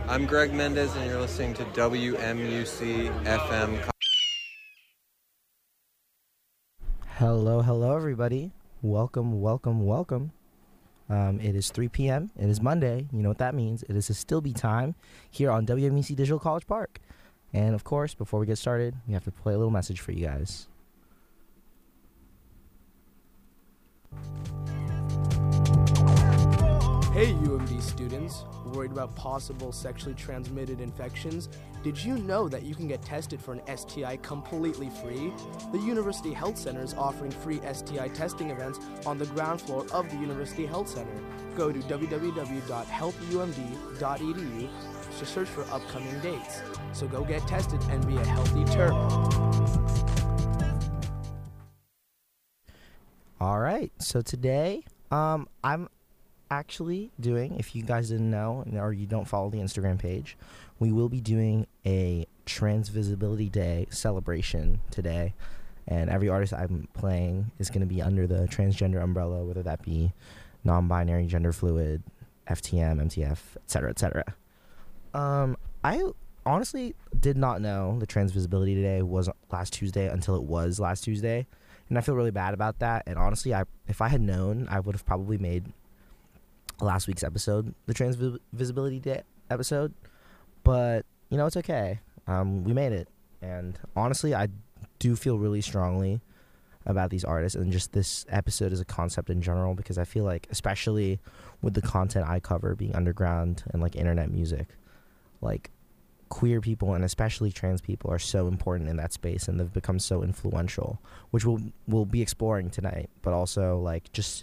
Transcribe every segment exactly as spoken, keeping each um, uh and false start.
I'm Greg Mendez, and you're listening to W M U C F M. Hello, hello, everybody. Welcome, welcome, welcome. Um, it is three p.m. It is Monday. You know what that means. It is a still be time here on W M U C Digital College Park. And, of course, before we get started, we have to play a little message for you guys. Hey U M D students, worried about possible sexually transmitted infections? Did you know that you can get tested for an S T I completely free? The University Health Center is offering free S T I testing events on the ground floor of the University Health Center. Go to w w w dot health u m d dot e d u to search for upcoming dates. So go get tested and be a healthy terp. All right, so today um, I'm actually doing, if you guys didn't know or you don't follow the Instagram page, we will be doing a Trans Visibility Day celebration today, and every artist I'm playing is going to be under the transgender umbrella, whether that be non-binary, gender fluid, F T M, M T F, et cetera, et cetera. Um, I honestly did not know the Trans Visibility Day was last Tuesday until it was last Tuesday, and I feel really bad about that. And honestly, I if I had known, I would have probably made last week's episode the Trans Visibility Day episode, but you know, it's okay. Um, we made it, and honestly, I do feel really strongly about these artists and just this episode as a concept in general, because I feel like, especially with the content I cover being underground and like internet music, like queer people and especially trans people are so important in that space, and they've become so influential, which we'll we'll be exploring tonight. But also, like, just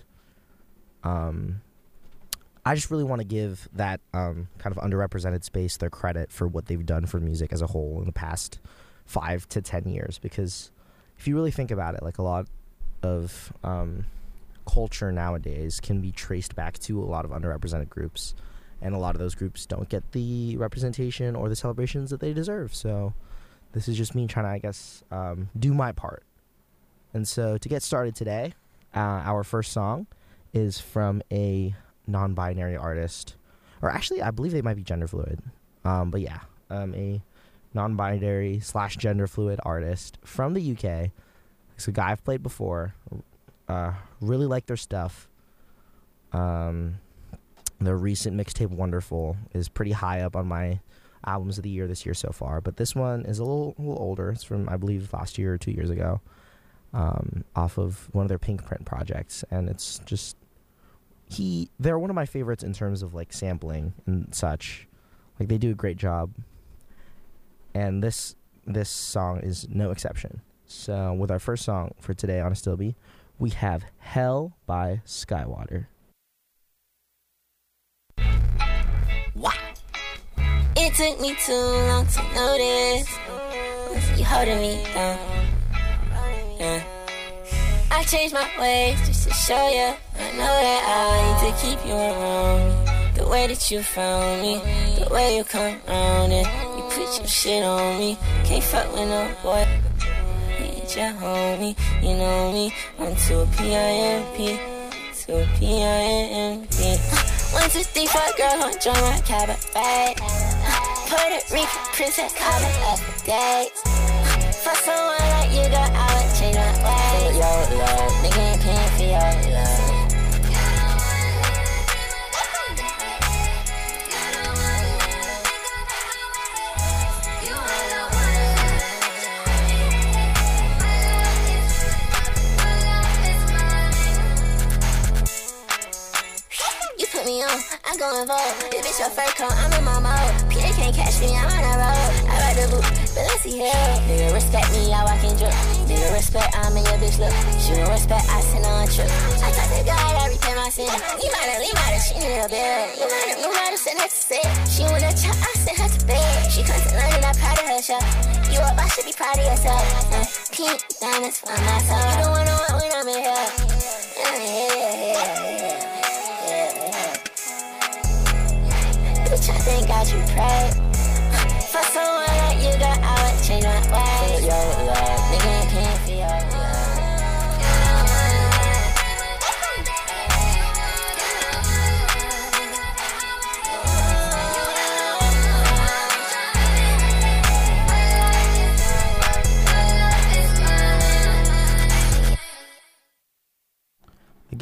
um. I just really want to give that um, kind of underrepresented space their credit for what they've done for music as a whole in the past five to ten years. Because if you really think about it, like, a lot of um, culture nowadays can be traced back to a lot of underrepresented groups. And a lot of those groups don't get the representation or the celebrations that they deserve. So this is just me trying to, I guess, um, do my part. And so to get started today, uh, our first song is from a non-binary artist, or actually I believe they might be gender fluid, um, but yeah, um, a non-binary slash gender fluid artist from the U K. It's a guy I've played before, uh, really like their stuff. Um, their recent mixtape Wonderful is pretty high up on my albums of the year this year so far, but this one is a little, a little older. It's from, I believe, last year or two years ago, um, off of one of their Pink Print projects, and it's just He, they're one of my favorites in terms of, like, sampling and such. Like, they do a great job. And this this song is no exception. So, with our first song for today on A Still Be, we have Hell by Skywater. Wow. It took me too long to notice. You holding me down. Yeah. I changed my ways just to show you. I know that I need to keep you around me. The way that you found me, the way you come around and you put your shit on me. Can't fuck with no boy. You ain't your homie, you know me. I'm too P I M P, too P I M P. One, two, three, four, girl, gon' join my cabaret. Puerto Rican princess, call it up for days. For someone like you, girl, I would change my ways. Yo, love, nigga ain't paying for your love. You put me on, I go involved. This bitch your fur coat, I'm in my mode. P A can't catch me, I'm on the road. I ride the boot, but let's see hell. Nigga respect me, I walk in drip. Nigga respect, I'm in your bitch look. She don't respect, I send her on a trip. I talk to God, I repay my sin. You might have, you might have, she need a bill. You might have, you might have sent her to sit. She want a chop, I sent her to bed. She comes to London, I'm proud of her shop. You up, I should be proud of yourself. Uh, pink diamonds for my soul. You don't wanna want when I'm in here. I'm in here, yeah, yeah, yeah. Bitch, I think God you pray. For someone like you, girl, I would change my ways. Yo, love, nigga ain't paying for your love.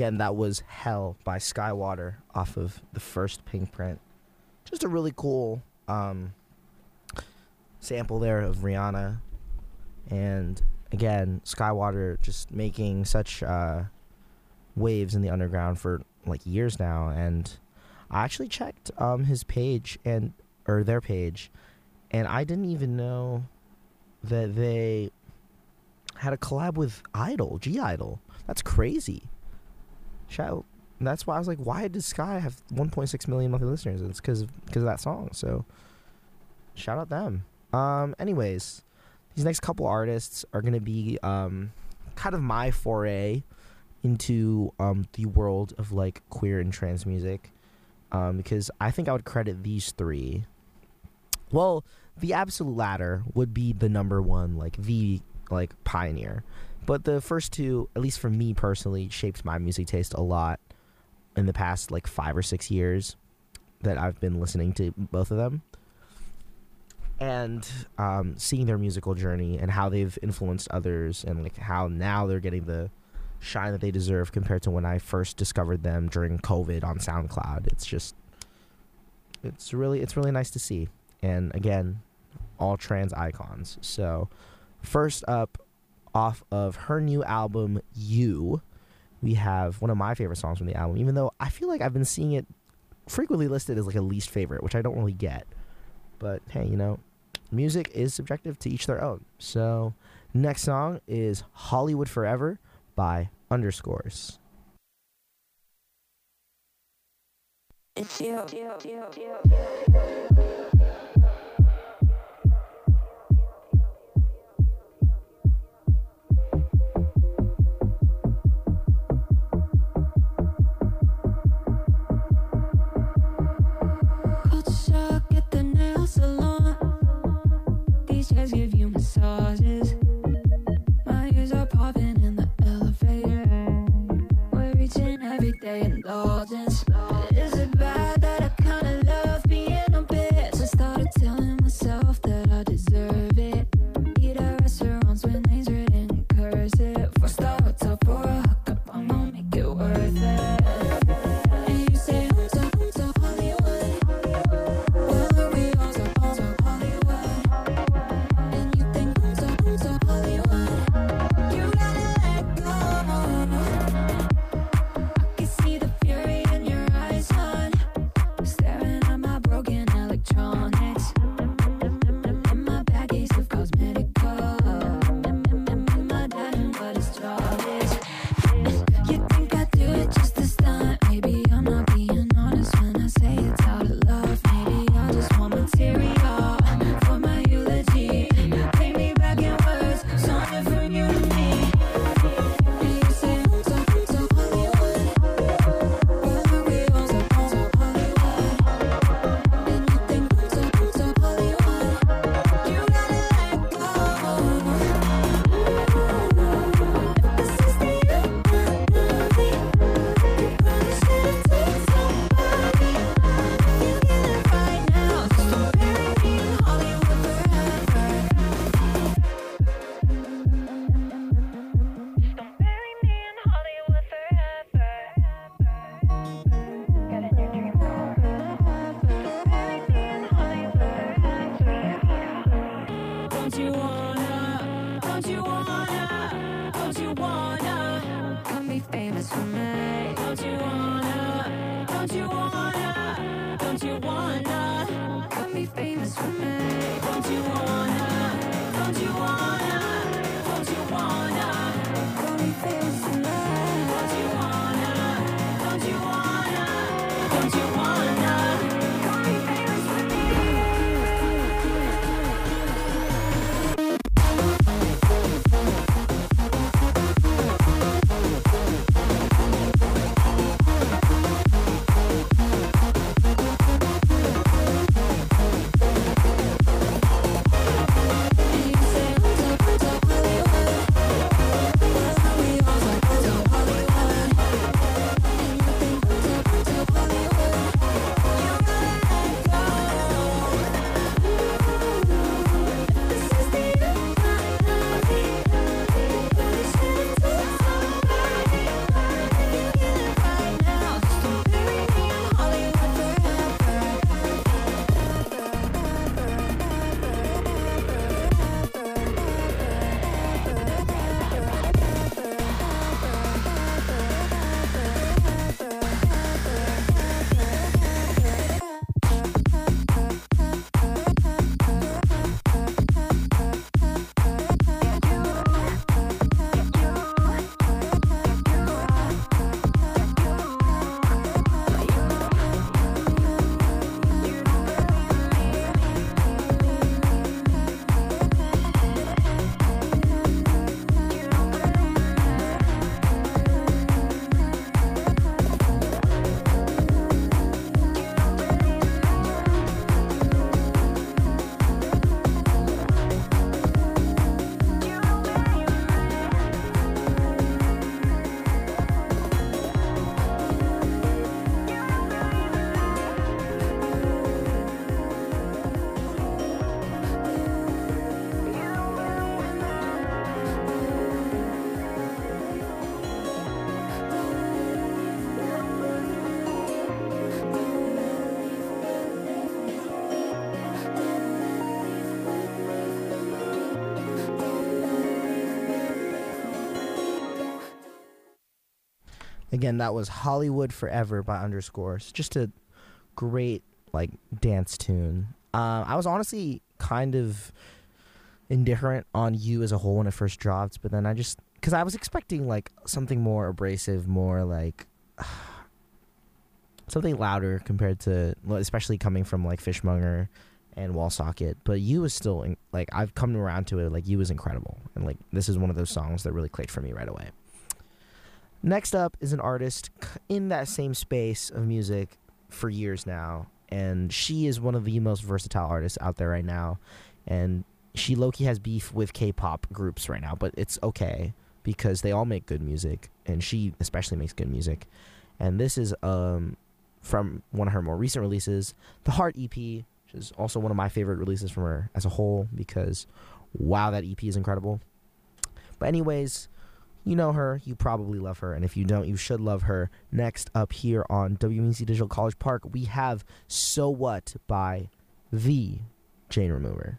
again, that was Hell by Skywater off of the first Pink Print. Just a really cool um, sample there of Rihanna. And again, Skywater just making such uh, waves in the underground for like years now. And I actually checked um, his page and or their page, and I didn't even know that they had a collab with Idol, G Idol. That's crazy. Shout, that's why I was like, why does Sky have one point six million monthly listeners? It's because of, because of that song. So shout out them. Um, anyways, these next couple artists are going to be um, kind of my foray into um, the world of like queer and trans music, um, because I think I would credit these three. Well, the absolute latter would be the number one, like the like pioneer. But the first two, at least for me personally, shaped my music taste a lot in the past like five or six years that I've been listening to both of them. And um, seeing their musical journey and how they've influenced others, and like how now they're getting the shine that they deserve compared to when I first discovered them during COVID on SoundCloud. It's just, it's really, it's really nice to see. And again, all trans icons. So first up, off of her new album, You, we have one of my favorite songs from the album, even though I feel like I've been seeing it frequently listed as like a least favorite, which I don't really get. But hey, you know, music is subjective, to each their own. So next song is Hollywood Forever by Underscores. It's you, you, you, you, you. Give you massages. My ears are popping in the elevator. We're reaching every day indulgence. Is it bad that I kinda love being a bitch? I started telling myself that I deserve it. Eat at restaurants with names written in cursive. For star top or a hookup, I'm gonna make it worth it. And you say I'm so, I'm so Hollywood. Well, are we all so, all so Hollywood? Again, that was Hollywood Forever by Underscores. Just a great, like, dance tune. Uh, I was honestly kind of indifferent on You as a whole when it first dropped, but then I just... Because I was expecting, like, something more abrasive, more, like... something louder compared to... Especially coming from, like, Fishmonger and Wallsocket. But You was still... In, like, I've come around to it. Like, You was incredible. And, like, this is one of those songs that really clicked for me right away. Next up is an artist in that same space of music for years now, and she is one of the most versatile artists out there right now, and she low-key has beef with K-pop groups right now, but it's okay because they all make good music, and she especially makes good music. And this is um, from one of her more recent releases, the Heart E P, which is also one of my favorite releases from her as a whole because, wow, that E P is incredible. But anyways... You know her, you probably love her, and if you don't, you should love her. Next up here on W M C Digital College Park, we have So What by the Jane Remover.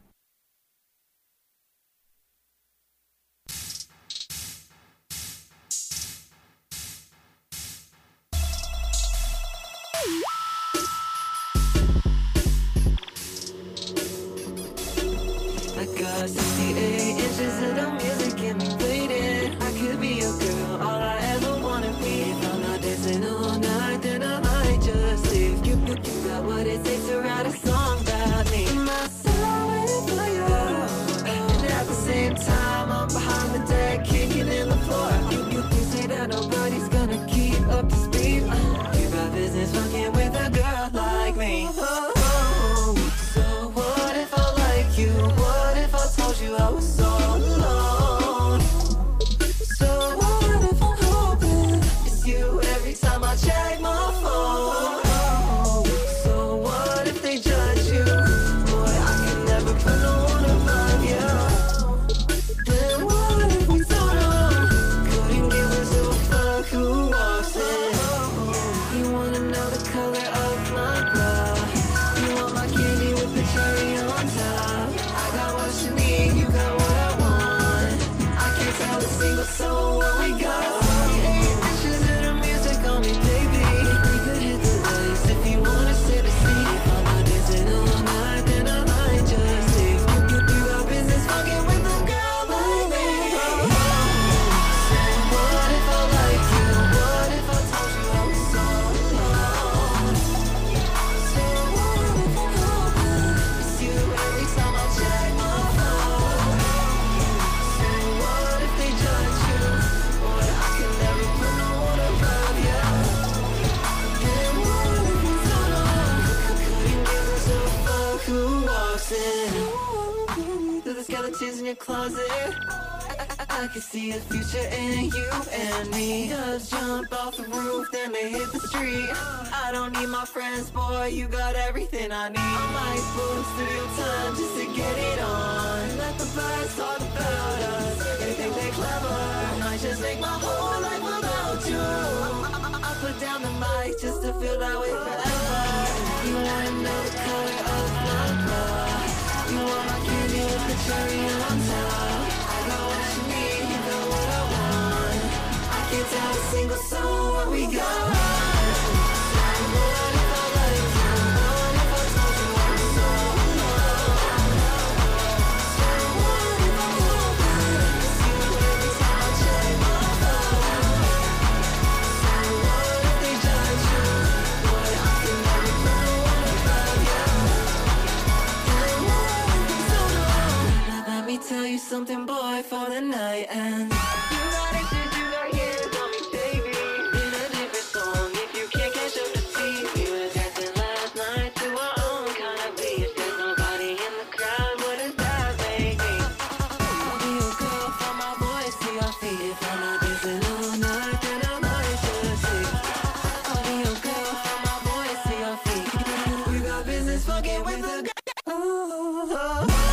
I got sixty-eight inches of the music in me bleeding. I could be your girl, all I ever wanna be. If I'm not dancing all night, then I might just leave. You, you, you got what it takes to write a song about me. My soul waiting for you. And at the same time, I'm behind the deck, kicking in the floor. You, you, you say that nobody's gonna keep up to speed. You got business fucking with a girl like me. Oh, oh. So what if I like you? What if I told you I was so alone? So what if I'm hoping it's you every time I check my phone? So what if they judge you? Boy, I can never put no one above you. Then what if we don't know? Couldn't give a two fuck who walks in. You wanna know the color of my blood? You want my candy with the cherry on top? I got what you need, you got what I want. I can't tell a single soul what we got. Eight inches of the music on me, baby. We could hit the lights if you wanna sit a seat. If I'm not dancing all night, then I might just leave. You, you, you got business fucking with a girl like me. So what if I like you? What if I told you I was so alone? So what if I'm hoping it's you every time I check my phone? So what if they judge you? Boy, I can never put no one above you. Then what if we don't know? Couldn't give a two fuck who walks in. Through the skeletons in your closet, I can see a future in you and me. Just jump off the roof, then they hit the street. I don't need my friends, boy, you got everything I need. I might book studio time just to get it on. Let the birds talk about us. They think they clever, might just make my whole life without you. I put down the mic just to feel that way forever. You wanna know the color of my blood? You want my candy with the cherry on top? I got what you need, you got what I want. I can't tell a single soul what we got. What if I like you? What if I told you I was so alone? So what if I'm hoping it's you every time I check my phone? So what if they judge you? Boy, I can never put no one above you. Then what if we don't know? Now let me tell you something, boy, for the night ends. You got it, shit, you got hands on me, baby. In a different song, if you can't catch up the T. We were dancing last night to our own kind of beat. There's nobody in the crowd, what does that make me? I'll be a girl from my voice to your feet. If I'm not dancing all night, then I might just sleep. I'll be a girl from my voice to your feet. We got business fucking with the girl. Oh, oh, oh.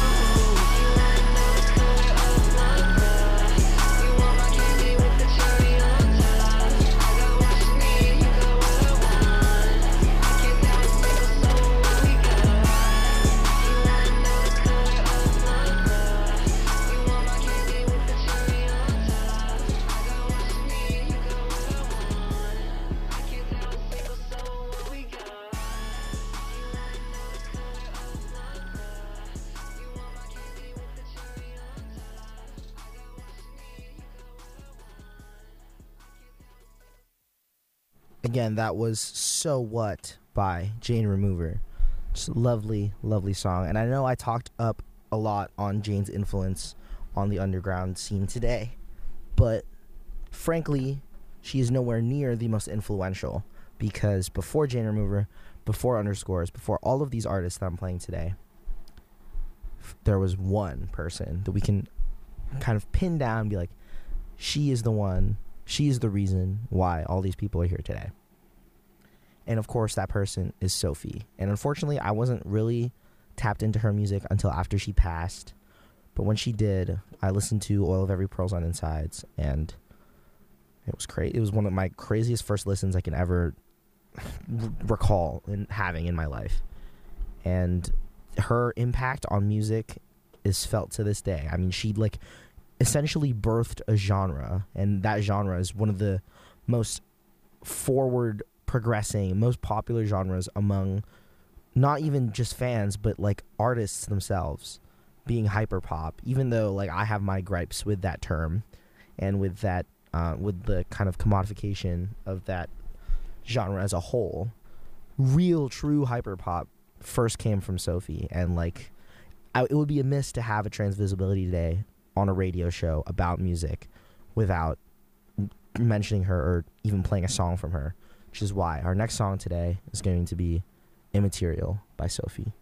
again, that was So What by Jane Remover. Just a lovely, lovely song. And I know I talked up a lot on Jane's influence on the underground scene today, but frankly, she is nowhere near the most influential, because before Jane Remover, before Underscores, before all of these artists that I'm playing today, f- there was one person that we can kind of pin down and be like, she is the one, she is the reason why all these people are here today. And of course, that person is Sophie. And unfortunately, I wasn't really tapped into her music until after she passed. But when she did, I listened to Oil of Every Pearl's on Insides, and it was crazy. It was one of my craziest first listens I can ever r- recall in having in my life. And her impact on music is felt to this day. I mean, she like essentially birthed a genre, and that genre is one of the most forward progressing, most popular genres among not even just fans, but like artists themselves, being hyperpop. Even though like I have my gripes with that term and with that uh, with the kind of commodification of that genre as a whole, real true hyperpop first came from Sophie. And like I, it would be amiss to have a Transvisibility Today on a radio show about music without mentioning her or even playing a song from her. Which is why our next song today is going to be Immaterial by Sophie.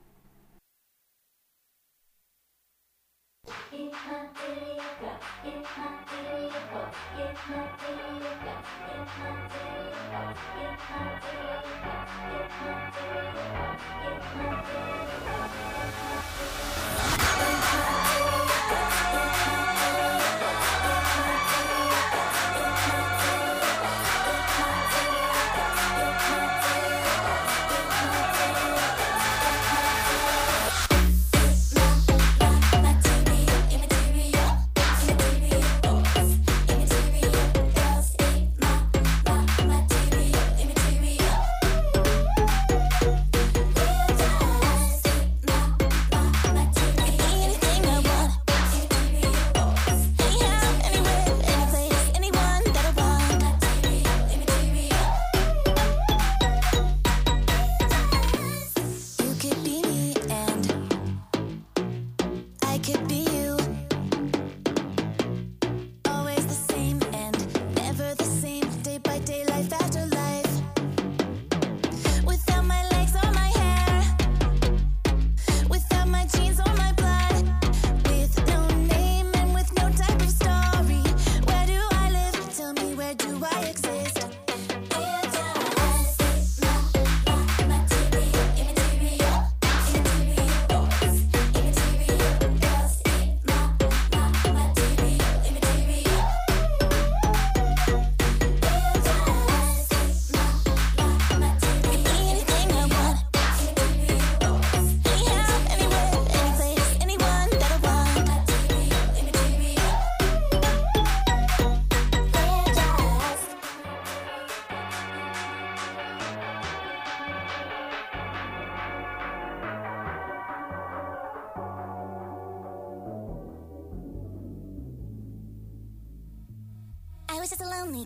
I was just a lonely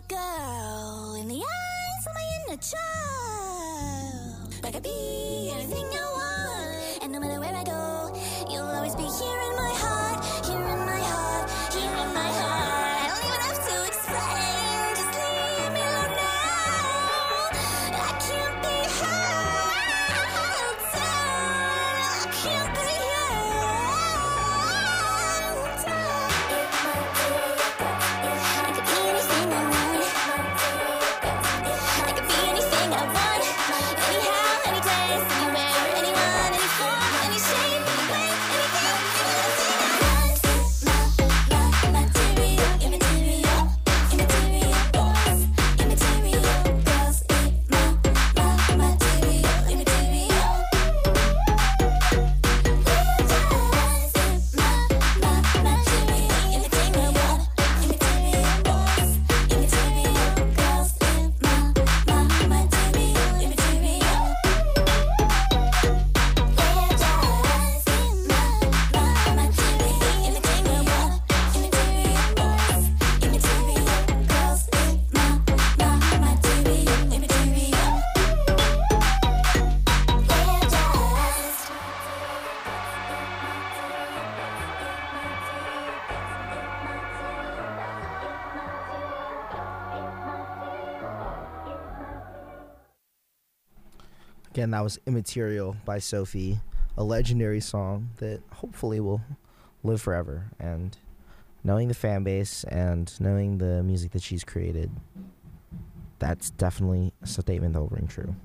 girl in the eyes of my inner child. But I could be anything I want, and no matter where I go, you'll always be here in my heart, here in my heart, here in my heart. I don't even have to explain, just leave me alone now. I can't be held down, I can't be held down. I could be anything I want. I could be anything I want. Anyhow, any place, anywhere, Again, that was Immaterial by Sophie, a legendary song that hopefully will live forever. And knowing the fan base and knowing the music that she's created, that's definitely a statement that will ring true.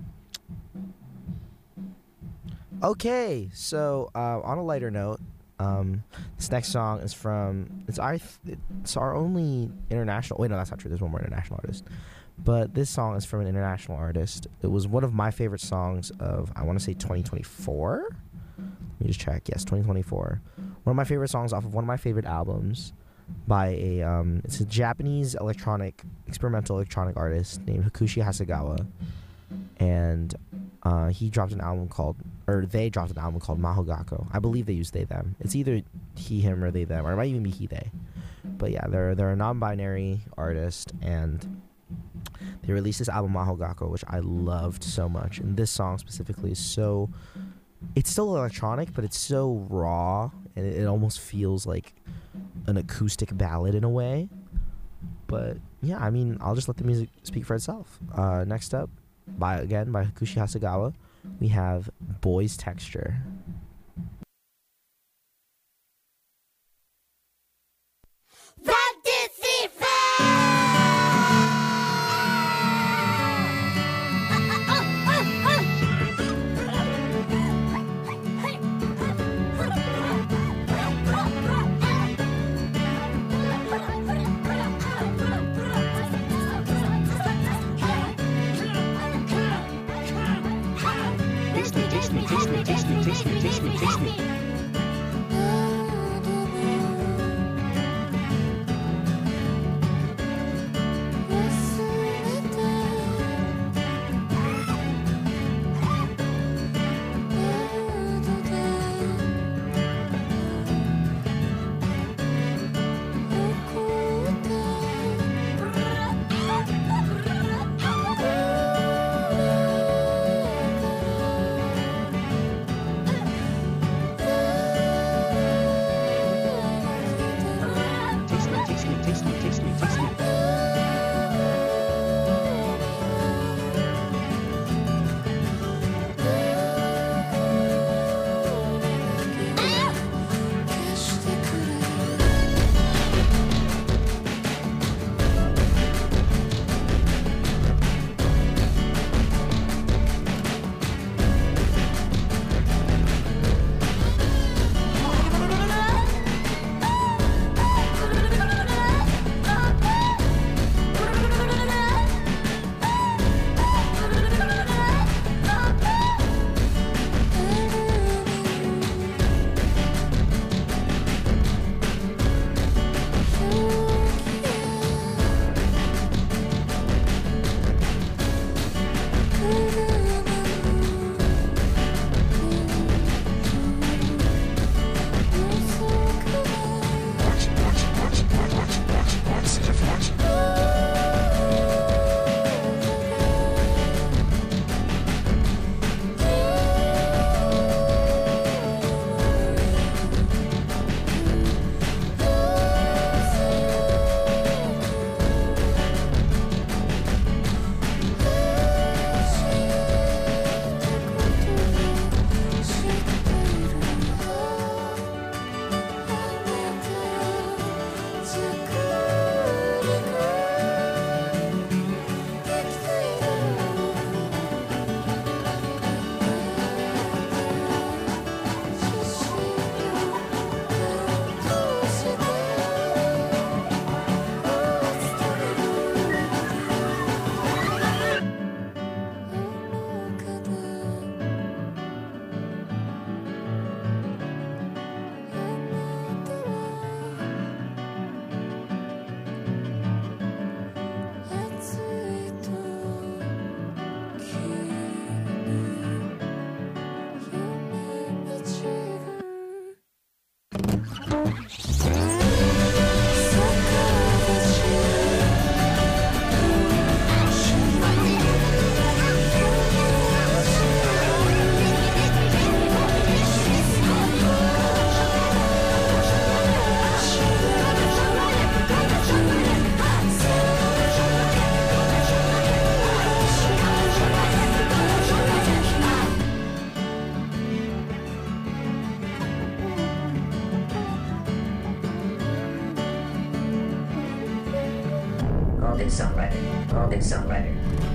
Okay, so uh, on a lighter note, um, this next song is from it's our it's our only international. Wait, no, that's not true. There's one more international artist, but this song is from an international artist. It was one of my favorite songs of I want to say twenty twenty-four. Let me just check. Yes, twenty twenty-four. One of my favorite songs off of one of my favorite albums by a um, it's a Japanese electronic experimental electronic artist named Hakushi Hasegawa, and uh, he dropped an album called or they dropped an album called Mahogako. I believe they use they them. It's either he him or they them, or it might even be he they. But yeah, they're they're a non-binary artist, and they released this album Mahogako, which I loved so much. And this song specifically is so it's still electronic, but it's so raw, and it, it almost feels like an acoustic ballad in a way. But yeah, I mean, I'll just let the music speak for itself. Uh, next up, by again by Hakushi Hasegawa, we have Boy's Texture. good songwriter, all good songwriter.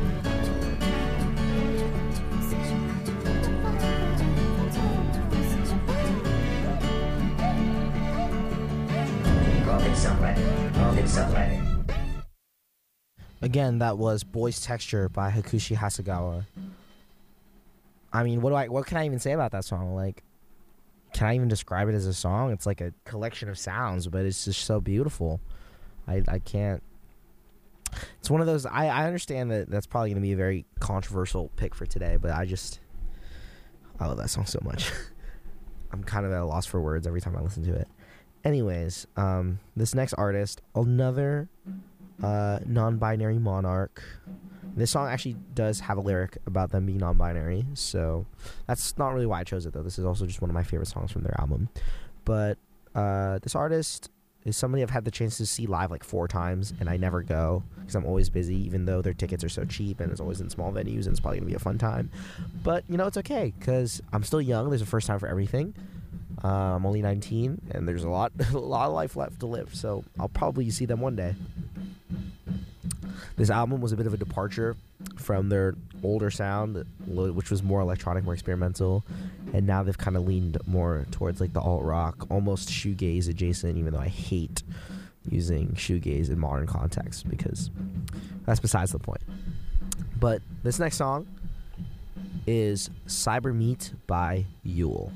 All good songwriter, all good songwriter. Again, that was Boy's Texture by Hakushi Hasegawa. I mean, what do I what can I even say about that song? Like, can I even describe it as a song? It's like a collection of sounds, but it's just so beautiful. I I can't. It's one of those. I, I understand that that's probably going to be a very controversial pick for today, but I just I love that song so much. I'm kind of at a loss for words every time I listen to it. Anyways, um, this next artist, another uh, non-binary monarch. This song actually does have a lyric about them being non-binary, so that's not really why I chose it, though. This is also just one of my favorite songs from their album. But uh, this artist is somebody I've had the chance to see live like four times, and I never go because I'm always busy, even though their tickets are so cheap, and it's always in small venues, and it's probably going to be a fun time. But, you know, it's okay because I'm still young. There's a first time for everything. Uh, I'm only nineteen, and there's a lot, a lot of life left to live, so I'll probably see them one day. This album was a bit of a departure from their older sound, which was more electronic, more experimental, and now they've kind of leaned more towards like the alt-rock, almost shoegaze adjacent, even though I hate using shoegaze in modern context because that's besides the point. But this next song is Cyber Meat by Yule.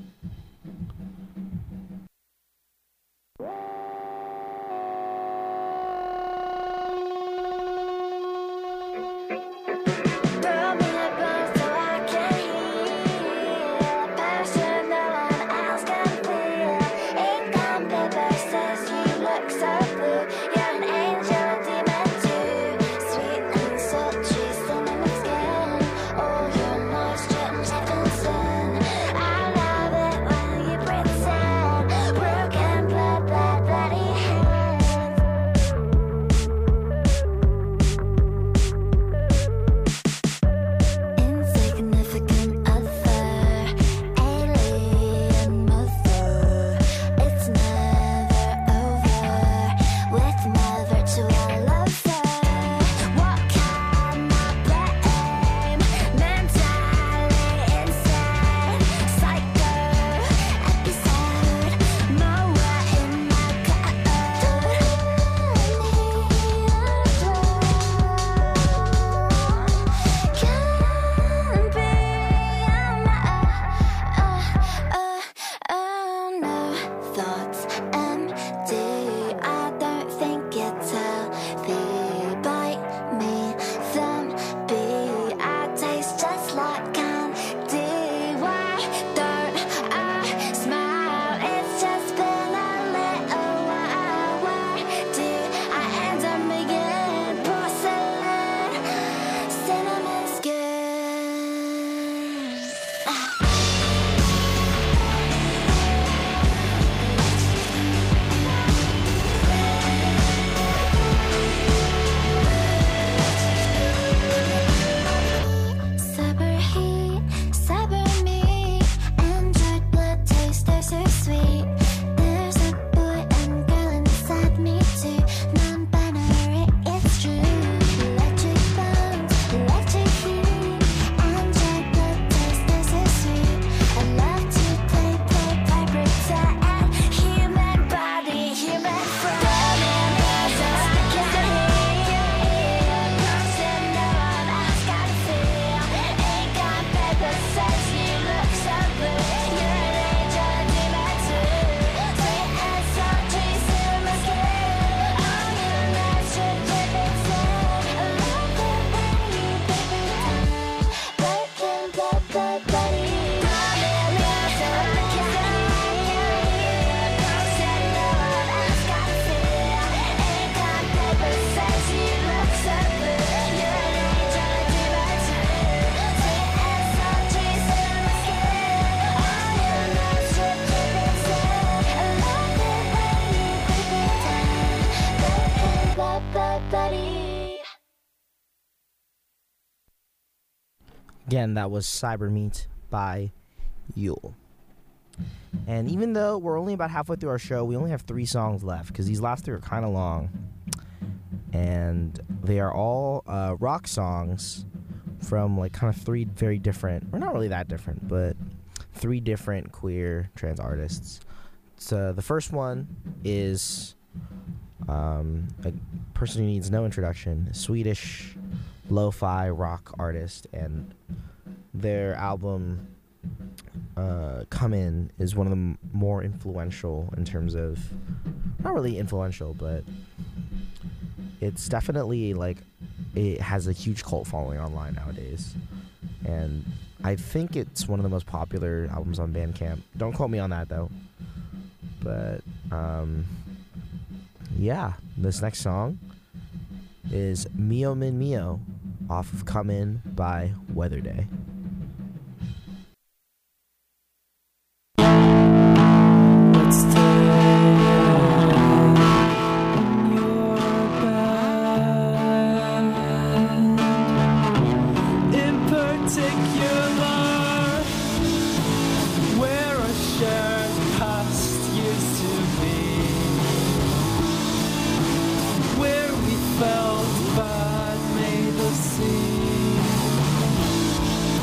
Again, that was Cyber Meat by Yule. And even though we're only about halfway through our show, we only have three songs left because these last three are kind of long. and they are all uh, rock songs from like kind of three very different, or not really that different, but three different queer trans artists. So the first one is um, a person who needs no introduction, a Swedish lo-fi rock artist, and their album uh, Come In is one of the m- more influential in terms of, not really influential, but it's definitely like, it has a huge cult following online nowadays. And I think it's one of the most popular albums on Bandcamp. Don't quote me on that though. But um, yeah, this next song is Mio Min Mio off of Come In by Weather Day. Let's take your band. In particular, where a shared past used to be, where we felt bad made the scene.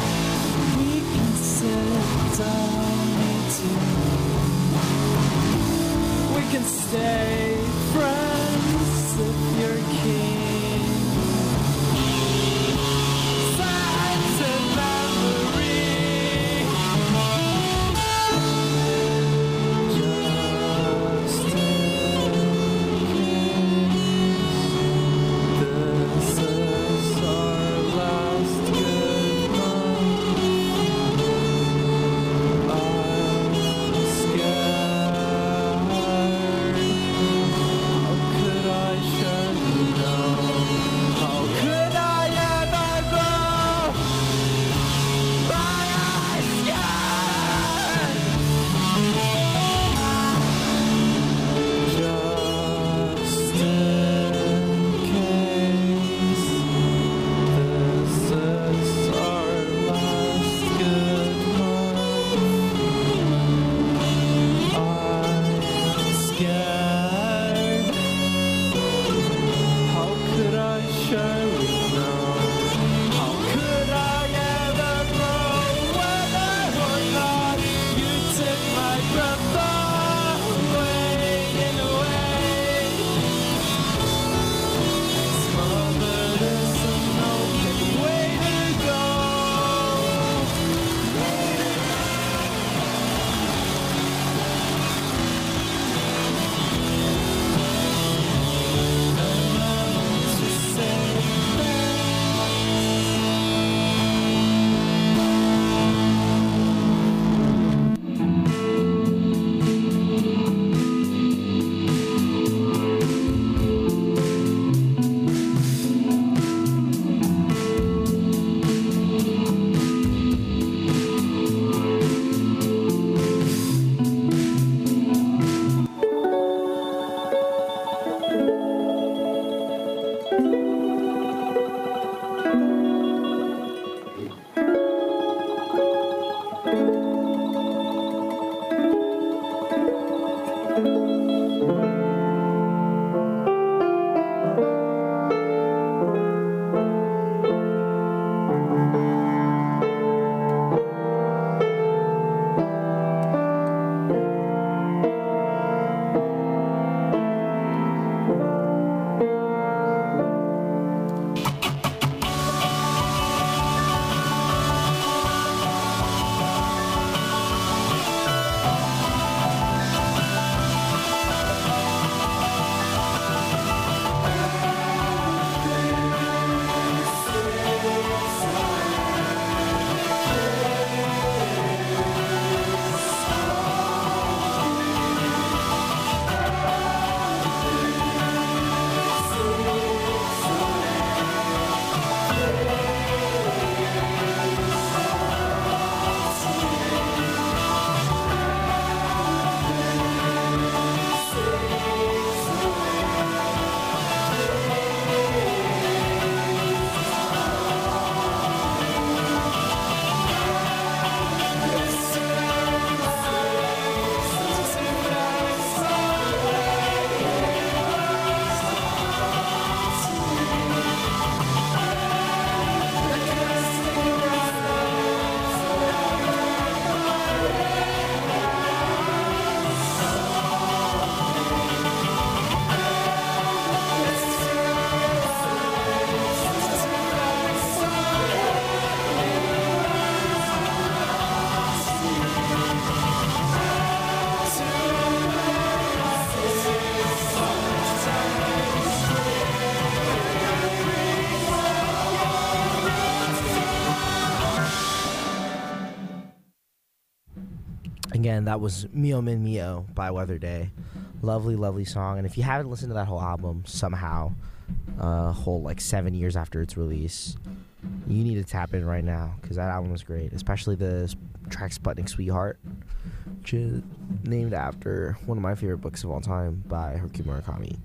Again, that was Mio Min Mio by Weather Day. Lovely, lovely song. And if you haven't listened to that whole album somehow, a uh, whole like seven years after its release, you need to tap in right now because that album was great. Especially the track Sputnik Sweetheart, which is named after one of my favorite books of all time by Haruki Murakami.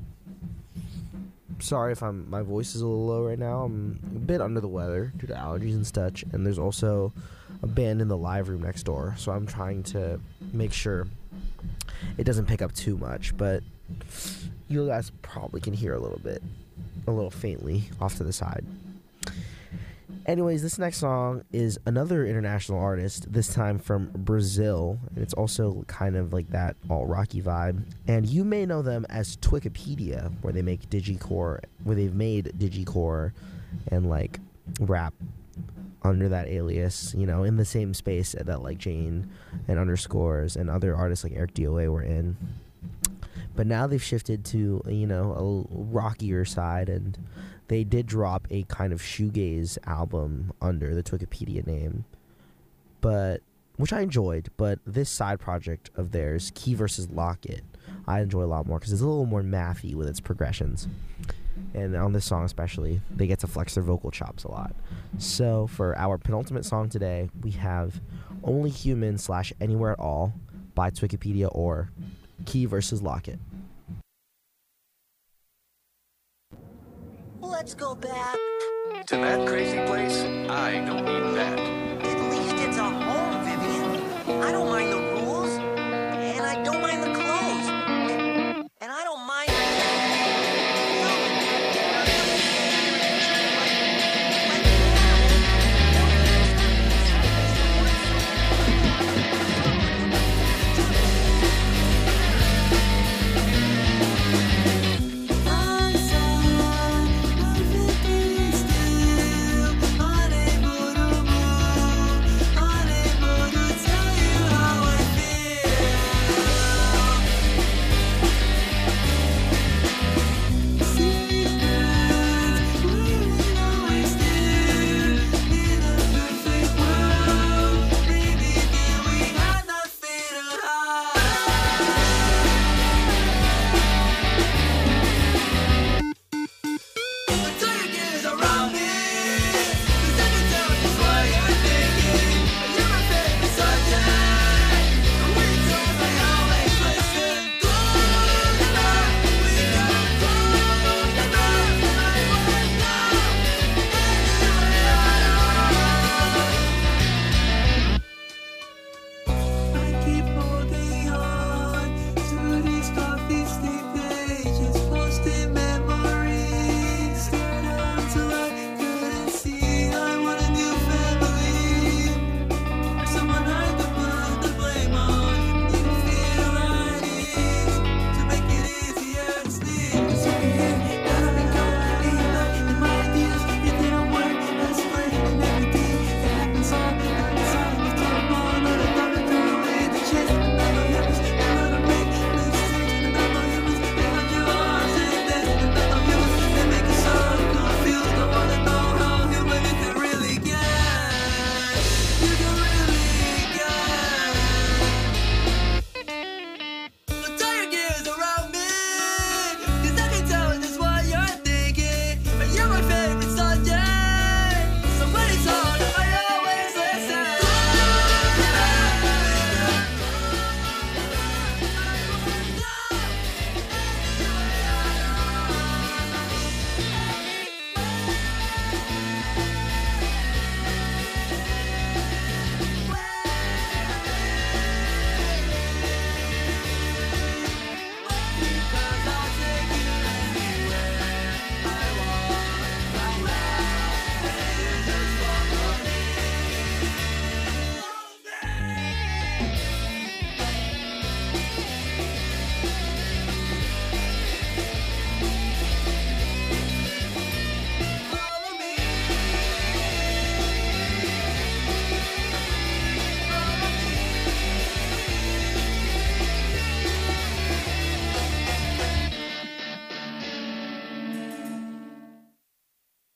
Sorry if I'm my voice is a little low right now. I'm a bit under the weather due to allergies and such, and there's also a band in the live room next door, so I'm trying to make sure it doesn't pick up too much, but you guys probably can hear a little bit, a little faintly off to the side. Anyways, this next song is another international artist, this time from Brazil, and it's also kind of like that alt-rocky vibe. And you may know them as Twikipedia, where they make digicore, where they've made digicore and like rap under that alias, you know, in the same space that like Jane and Underscores and other artists like Eric D O A were in. But now they've shifted to, you know, a rockier side, and they did drop a kind of shoegaze album under the Twikipedia name, but which I enjoyed. But this side project of theirs, Key versus Locket, I enjoy a lot more because it's a little more mathy with its progressions. And on this song especially, they get to flex their vocal chops a lot. So for our penultimate song today, we have Only Human slash Anywhere at All by Twikipedia, or Key versus Locket. Let's go back to that crazy place. I don't need that. At least it's a home, Vivian. I don't mind the rules, and I don't mind the clothes, and I don't mind.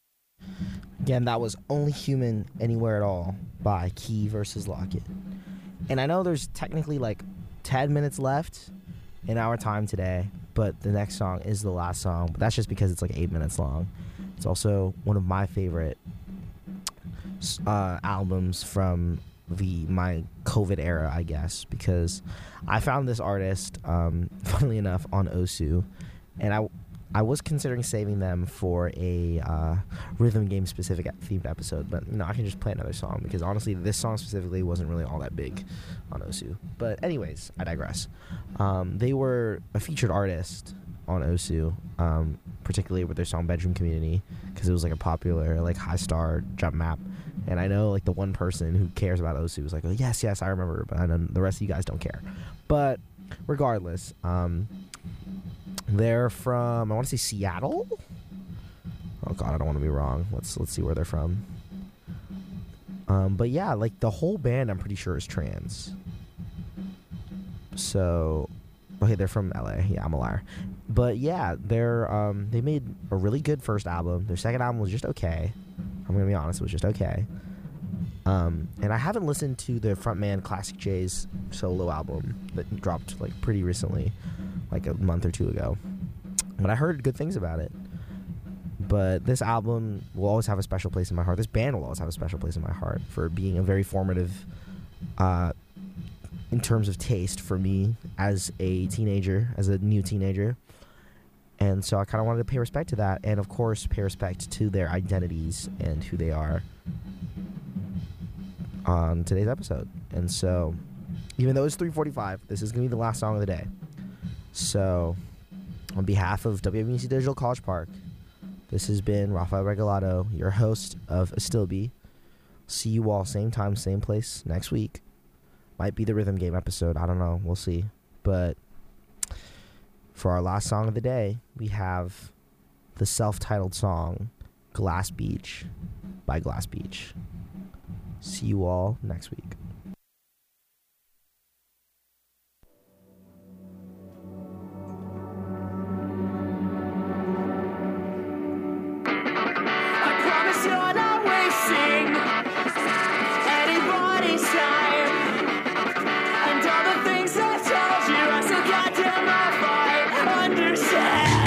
Again, that was Only Human Anywhere at All by Key versus Locket. And I know there's technically like ten minutes left in our time today, but the next song is the last song. But that's just because it's like eight minutes long. It's also one of my favorite uh, albums from the my COVID era, I guess, because I found this artist, um, funnily enough, on Osu, and I I was considering saving them for a uh, rhythm game specific themed episode, but you know I can just play another song because honestly this song specifically wasn't really all that big on Osu. But anyways, I digress. Um, they were a featured artist on Osu, um, particularly with their song Bedroom Community, because it was like a popular like high star jump map. And I know like the one person who cares about Osu was like, oh, yes, yes, I remember, but I know the rest of you guys don't care. But regardless, um, they're from, I want to say Seattle. Oh God, I don't want to be wrong. Let's let's see where they're from. Um, but yeah, like the whole band, I'm pretty sure is trans. So, okay, they're from L A. Yeah, I'm a liar. But yeah, they're um, they made a really good first album. Their second album was just okay. I'm gonna be honest, it was just okay. Um, and I haven't listened to the frontman Classic J's solo album that dropped like pretty recently, like a month or two ago. But I heard good things about it. But this album will always have a special place in my heart. This band will always have a special place in my heart for being a very formative, uh, in terms of taste for me as a teenager, as a new teenager. And so I kind of wanted to pay respect to that, and of course pay respect to their identities and who they are on today's episode. And so, even though it's three forty-five, this is going to be the last song of the day. So, on behalf of W M U C Digital College Park, this has been Rafael Regalado, your host of Astilbe. See you all same time, same place next week. Might be the Rhythm Game episode. I don't know. We'll see. But for our last song of the day, we have the self-titled song, Glass Beach by Glass Beach. See you all next week. I promise you're not wasting anybody's time. And all the things I've told you, I still goddamn if I understand.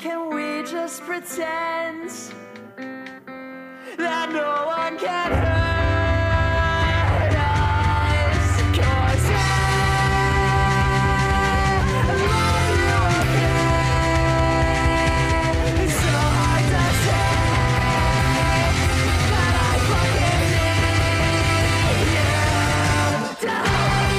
can we just pretend that no one can hurt us? 'Cause I love you again. It's so hard to say that I fucking need you down.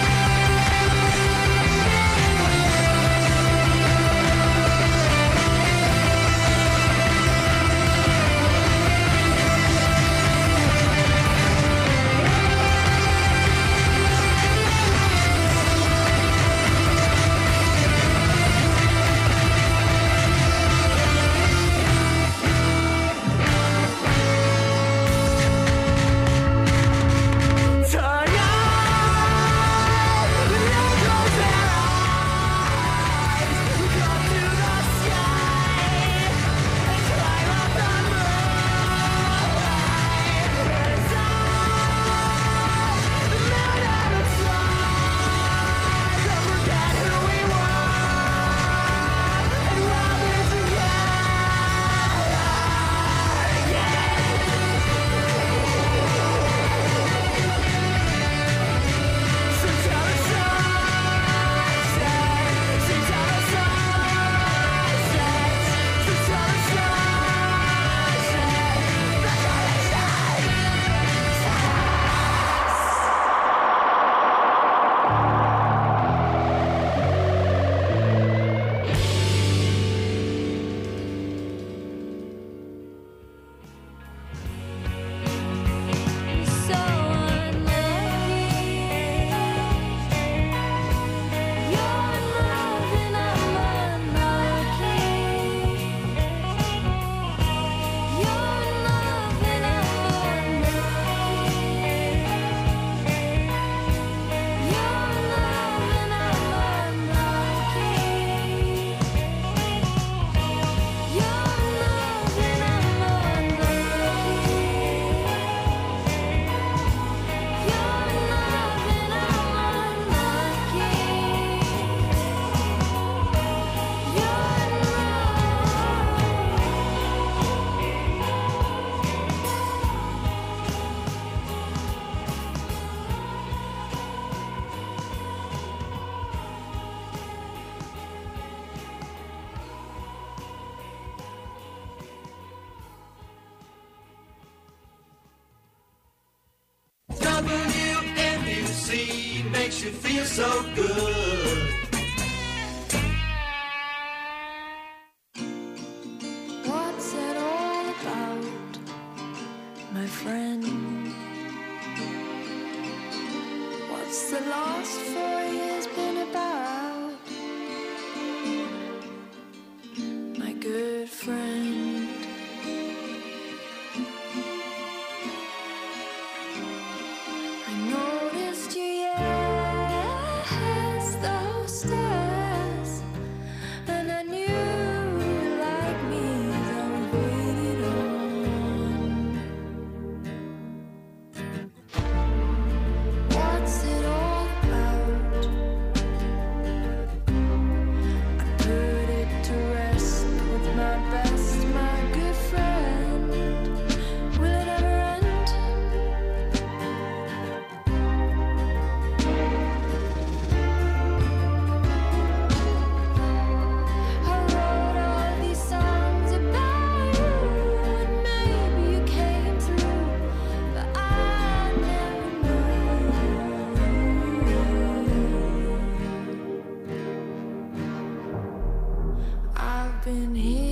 W M U C makes you feel so good. What's it all about, my friend? What's the last four years been about, my good friend? I noticed you, yes, the hostess, and I knew you like me, so we waited on. What's it all about? I put it to rest with my best, my good friend. Will it ever end? I wrote all these songs about you, and maybe you came through, but I never knew. I've been here.